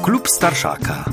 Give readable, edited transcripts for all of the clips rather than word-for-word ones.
Klub Starszaka.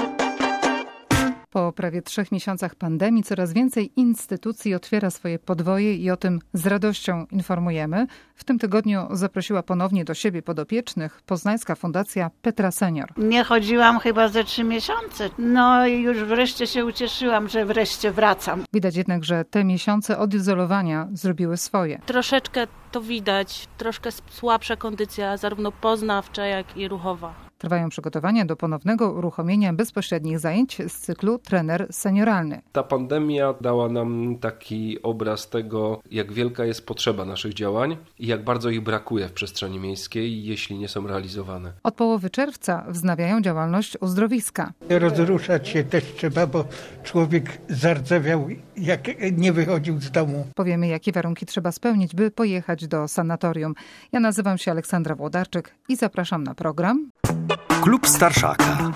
Po prawie 3 miesiącach pandemii coraz więcej instytucji otwiera swoje podwoje i o tym z radością informujemy. W tym tygodniu zaprosiła ponownie do siebie podopiecznych Poznańska Fundacja Petra Senior. Nie chodziłam chyba ze 3 miesiące. No i już wreszcie się ucieszyłam, że wreszcie wracam. Widać jednak, że te miesiące odizolowania zrobiły swoje. Troszeczkę to widać, troszkę słabsza kondycja, zarówno poznawcza, jak i ruchowa. Trwają przygotowania do ponownego uruchomienia bezpośrednich zajęć z cyklu Trener Senioralny. Ta pandemia dała nam taki obraz tego, jak wielka jest potrzeba naszych działań i jak bardzo ich brakuje w przestrzeni miejskiej, jeśli nie są realizowane. Od połowy czerwca wznawiają działalność uzdrowiska. Rozruszać się też trzeba, bo człowiek zardzewiał, jak nie wychodził z domu. Powiemy, jakie warunki trzeba spełnić, by pojechać do sanatorium. Ja nazywam się Aleksandra Włodarczyk i zapraszam na program Klub Starszaka.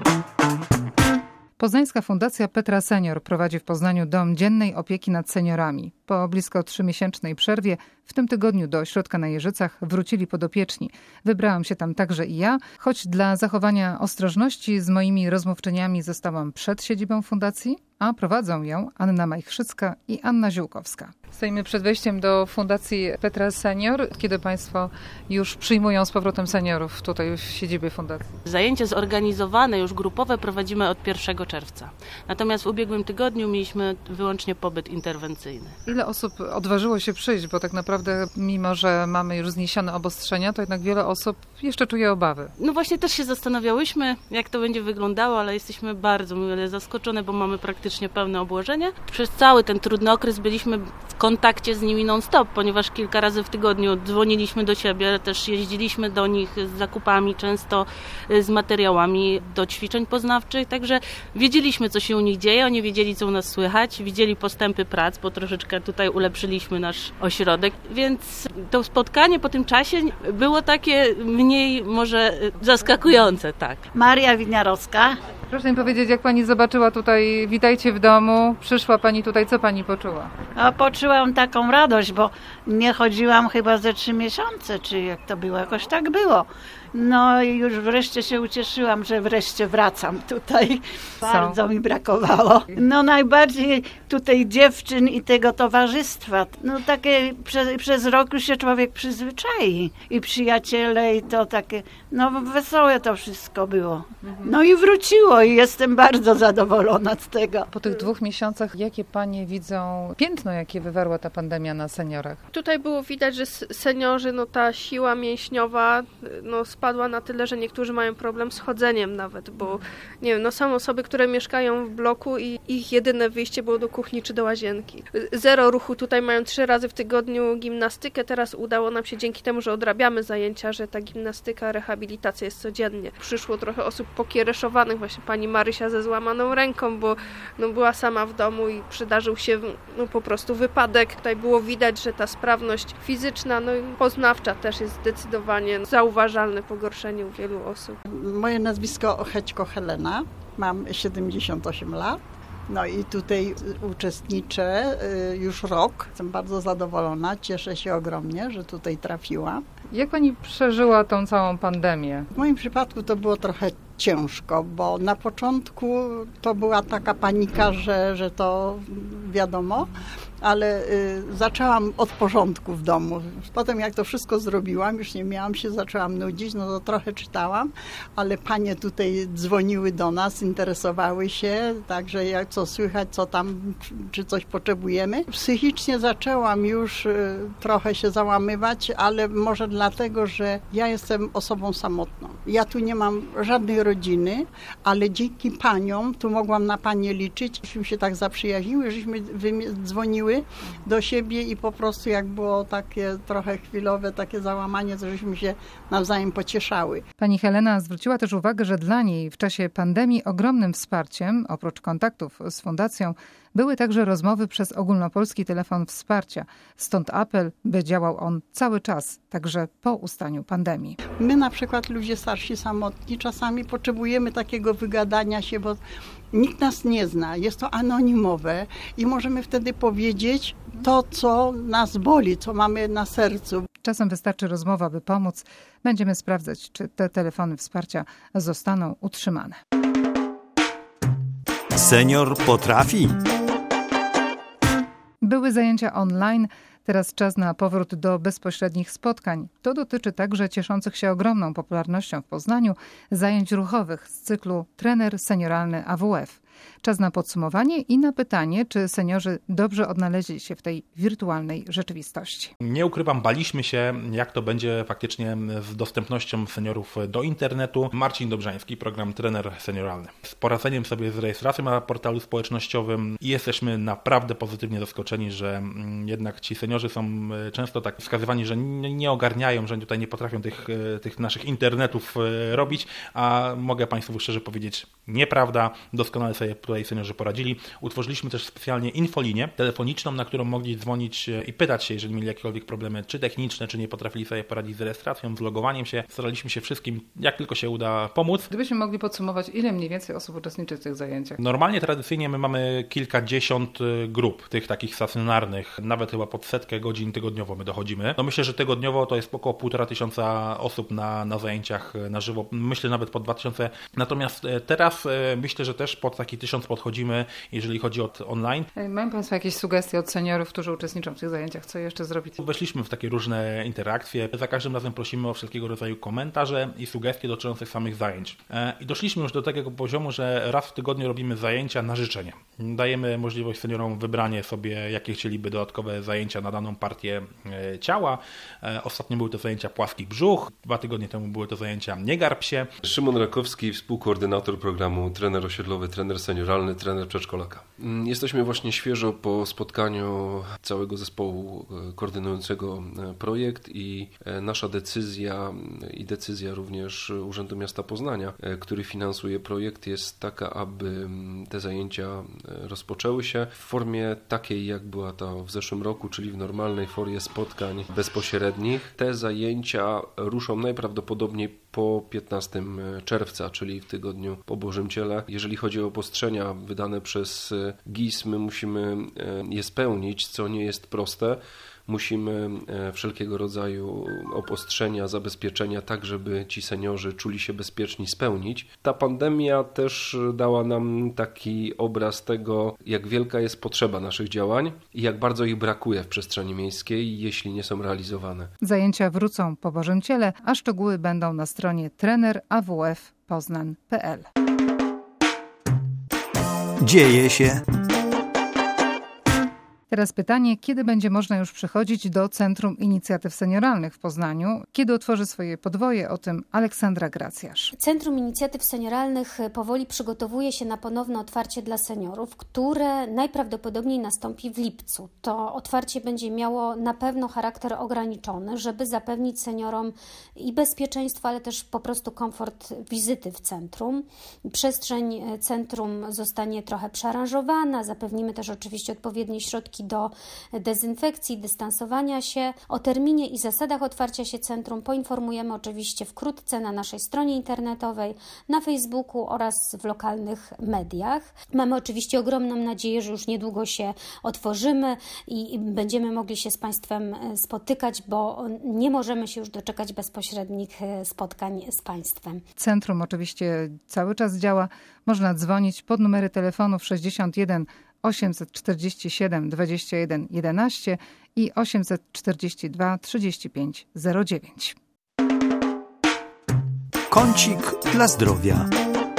Poznańska Fundacja Petra Senior prowadzi w Poznaniu dom dziennej opieki nad seniorami. Po blisko 3-miesięcznej przerwie w tym tygodniu do ośrodka na Jeżycach wrócili podopieczni. Wybrałam się tam także i ja, choć dla zachowania ostrożności z moimi rozmówczyniami zostałam przed siedzibą fundacji, a prowadzą ją Anna Majchrzycka i Anna Ziółkowska. Stoimy przed wejściem do Fundacji Petra Senior. Kiedy Państwo już przyjmują z powrotem seniorów tutaj w siedzibie fundacji? Zajęcia zorganizowane, już grupowe prowadzimy od 1 czerwca. Natomiast w ubiegłym tygodniu mieliśmy wyłącznie pobyt interwencyjny. Ile osób odważyło się przyjść? Bo tak naprawdę, mimo że mamy już zniesione obostrzenia, to jednak wiele osób jeszcze czuje obawy. No właśnie też się zastanawiałyśmy, jak to będzie wyglądało, ale jesteśmy bardzo mile zaskoczone, bo mamy praktycznie pełne obłożenie. Przez cały ten trudny okres byliśmy w kontakcie z nimi non-stop, ponieważ kilka razy w tygodniu dzwoniliśmy do siebie, też jeździliśmy do nich z zakupami, często z materiałami do ćwiczeń poznawczych, także wiedzieliśmy, co się u nich dzieje, oni wiedzieli, co u nas słychać, widzieli postępy prac, bo troszeczkę tutaj ulepszyliśmy nasz ośrodek, więc to spotkanie po tym czasie było takie mniej może zaskakujące, tak. Maria Winiarowska. Proszę mi powiedzieć, jak Pani zobaczyła tutaj, witajcie w domu, przyszła Pani tutaj, co Pani poczuła? A poczułam taką radość, bo nie chodziłam chyba ze 3 miesiące, czy jak to było, jakoś tak było. No i już wreszcie się ucieszyłam, że wreszcie wracam tutaj. Bardzo mi brakowało. No najbardziej tutaj dziewczyn i tego towarzystwa. No takie przez rok już się człowiek przyzwyczai. I przyjaciele i to takie, no wesołe to wszystko było. No i wróciło i jestem bardzo zadowolona z tego. Po tych 2 miesiącach, jakie Panie widzą piętno, jakie wywarła ta pandemia na seniorach? Tutaj było widać, że seniorzy, no ta siła mięśniowa, no spadła na tyle, że niektórzy mają problem z chodzeniem nawet, bo nie wiem, no są osoby, które mieszkają w bloku i ich jedyne wyjście było do kuchni czy do łazienki. Zero ruchu, tutaj mają 3 razy w tygodniu gimnastykę, teraz udało nam się dzięki temu, że odrabiamy zajęcia, że ta gimnastyka, rehabilitacja jest codziennie. Przyszło trochę osób pokiereszowanych, właśnie pani Marysia ze złamaną ręką, bo no, była sama w domu i przydarzył się no, po prostu wypadek. Tutaj było widać, że ta sprawność fizyczna, no i poznawcza też jest zdecydowanie zauważalne pogorszenie u wielu osób. Moje nazwisko Ocheczko Helena, mam 78 lat. No i tutaj uczestniczę już rok. Jestem bardzo zadowolona, cieszę się ogromnie, że tutaj trafiłam. Jak Pani przeżyła tą całą pandemię? W moim przypadku to było trochę ciężko, bo na początku to była taka panika, że to wiadomo, ale zaczęłam od porządku w domu. Potem jak to wszystko zrobiłam, już nie miałam się, zaczęłam nudzić, no to trochę czytałam, ale panie tutaj dzwoniły do nas, interesowały się, także jak co słychać, co tam, czy coś potrzebujemy. Psychicznie zaczęłam już trochę się załamywać, ale może dlatego, że ja jestem osobą samotną. Ja tu nie mam żadnej rodziny, ale dzięki paniom tu mogłam na panie liczyć. Żeśmy się tak zaprzyjaźniły, żeśmy dzwoniły do siebie i po prostu jak było takie trochę chwilowe takie załamanie, to żeśmy się nawzajem pocieszały. Pani Helena zwróciła też uwagę, że dla niej w czasie pandemii ogromnym wsparciem, oprócz kontaktów z fundacją, były także rozmowy przez ogólnopolski telefon wsparcia. Stąd apel, by działał on cały czas, także po ustaniu pandemii. My na przykład ludzie starsi, samotni, czasami potrzebujemy takiego wygadania się, bo nikt nas nie zna, jest to anonimowe i możemy wtedy powiedzieć to, co nas boli, co mamy na sercu. Czasem wystarczy rozmowa, by pomóc. Będziemy sprawdzać, czy te telefony wsparcia zostaną utrzymane. Senior potrafi. Były zajęcia online, teraz czas na powrót do bezpośrednich spotkań. To dotyczy także cieszących się ogromną popularnością w Poznaniu zajęć ruchowych z cyklu Trener Senioralny AWF. Czas na podsumowanie i na pytanie, czy seniorzy dobrze odnaleźli się w tej wirtualnej rzeczywistości. Nie ukrywam, baliśmy się, jak to będzie faktycznie z dostępnością seniorów do internetu. Marcin Dobrzański, program Trener Senioralny. Z poradzeniem sobie z rejestracją na portalu społecznościowym i jesteśmy naprawdę pozytywnie zaskoczeni, że jednak ci seniorzy są często tak wskazywani, że nie ogarniają, że tutaj nie potrafią tych naszych internetów robić, a mogę Państwu szczerze powiedzieć, nieprawda, doskonale sobie tutaj seniorzy poradzili. Utworzyliśmy też specjalnie infolinię telefoniczną, na którą mogli dzwonić i pytać się, jeżeli mieli jakiekolwiek problemy, czy techniczne, czy nie potrafili sobie poradzić z rejestracją, z logowaniem się. Staraliśmy się wszystkim, jak tylko się uda, pomóc. Gdybyśmy mogli podsumować, ile mniej więcej osób uczestniczy w tych zajęciach? Normalnie, tradycyjnie my mamy kilkadziesiąt grup, tych takich stacjonarnych, nawet chyba pod 100 godzin tygodniowo my dochodzimy. No myślę, że tygodniowo to jest około 1500 osób na zajęciach na żywo. Myślę nawet po 2000. Natomiast teraz myślę, że też pod taki 1000 podchodzimy, jeżeli chodzi o online. Mają Państwo jakieś sugestie od seniorów, którzy uczestniczą w tych zajęciach? Co jeszcze zrobić? Weszliśmy w takie różne interakcje. Za każdym razem prosimy o wszelkiego rodzaju komentarze i sugestie dotyczące samych zajęć. I doszliśmy już do takiego poziomu, że raz w tygodniu robimy zajęcia na życzenie. Dajemy możliwość seniorom wybranie sobie, jakie chcieliby dodatkowe zajęcia na daną partię ciała. Ostatnio były to zajęcia płaski brzuch. 2 tygodnie temu były to zajęcia nie garb się. Szymon Rakowski, współkoordynator programu Trener Osiedlowy, Trener Senioralny, Trener Przedszkolaka. Jesteśmy właśnie świeżo po spotkaniu całego zespołu koordynującego projekt i nasza decyzja i decyzja również Urzędu Miasta Poznania, który finansuje projekt, jest taka, aby te zajęcia rozpoczęły się w formie takiej, jak była to w zeszłym roku, czyli w normalnej formie spotkań bezpośrednich. Te zajęcia ruszą najprawdopodobniej po 15 czerwca, czyli w tygodniu po Bożym Ciele. Jeżeli chodzi o obostrzenia wydane przez GIS, my musimy je spełnić, co nie jest proste. Musimy wszelkiego rodzaju obostrzenia, zabezpieczenia, tak żeby ci seniorzy czuli się bezpieczni, spełnić. Ta pandemia też dała nam taki obraz tego, jak wielka jest potrzeba naszych działań i jak bardzo ich brakuje w przestrzeni miejskiej, jeśli nie są realizowane. Zajęcia wrócą po Bożym Ciele, a szczegóły będą na stronie trenerAWF-poznan.pl. Dzieje się. Teraz pytanie, kiedy będzie można już przychodzić do Centrum Inicjatyw Senioralnych w Poznaniu? Kiedy otworzy swoje podwoje? O tym Aleksandra Gracjasz. Centrum Inicjatyw Senioralnych powoli przygotowuje się na ponowne otwarcie dla seniorów, które najprawdopodobniej nastąpi w lipcu. To otwarcie będzie miało na pewno charakter ograniczony, żeby zapewnić seniorom i bezpieczeństwo, ale też po prostu komfort wizyty w centrum. Przestrzeń centrum zostanie trochę przearanżowana, zapewnimy też oczywiście odpowiednie środki do dezynfekcji, dystansowania się. O terminie i zasadach otwarcia się centrum poinformujemy oczywiście wkrótce na naszej stronie internetowej, na Facebooku oraz w lokalnych mediach. Mamy oczywiście ogromną nadzieję, że już niedługo się otworzymy i będziemy mogli się z Państwem spotykać, bo nie możemy się już doczekać bezpośrednich spotkań z Państwem. Centrum oczywiście cały czas działa. Można dzwonić pod numery telefonów 61 847 21 11 i 842 35 09. Kącik dla zdrowia.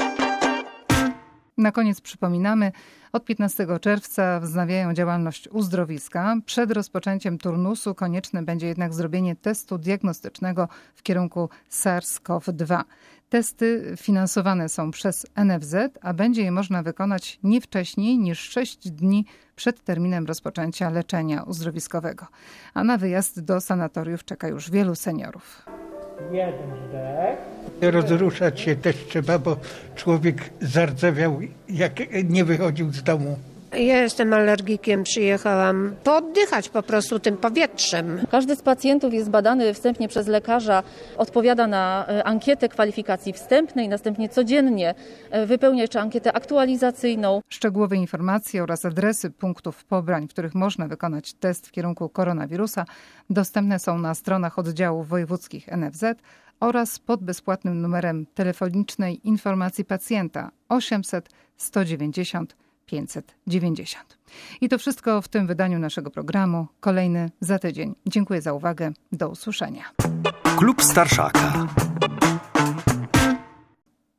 Na koniec przypominamy, od 15 czerwca wznawiają działalność uzdrowiska. Przed rozpoczęciem turnusu konieczne będzie jednak zrobienie testu diagnostycznego w kierunku SARS-CoV-2. Testy finansowane są przez NFZ, a będzie je można wykonać nie wcześniej niż 6 dni przed terminem rozpoczęcia leczenia uzdrowiskowego. A na wyjazd do sanatoriów czeka już wielu seniorów. Jeden wdech. Rozruszać się też trzeba, bo człowiek zardzewiał, jak nie wychodził z domu. Ja jestem alergikiem, przyjechałam pooddychać po prostu tym powietrzem. Każdy z pacjentów jest badany wstępnie przez lekarza, odpowiada na ankietę kwalifikacji wstępnej, następnie codziennie wypełnia jeszcze ankietę aktualizacyjną. Szczegółowe informacje oraz adresy punktów pobrań, w których można wykonać test w kierunku koronawirusa, dostępne są na stronach oddziałów wojewódzkich NFZ oraz pod bezpłatnym numerem telefonicznej informacji pacjenta 800 190 590. I to wszystko w tym wydaniu naszego programu. Kolejny za tydzień. Dziękuję za uwagę. Do usłyszenia. Klub Starszaka.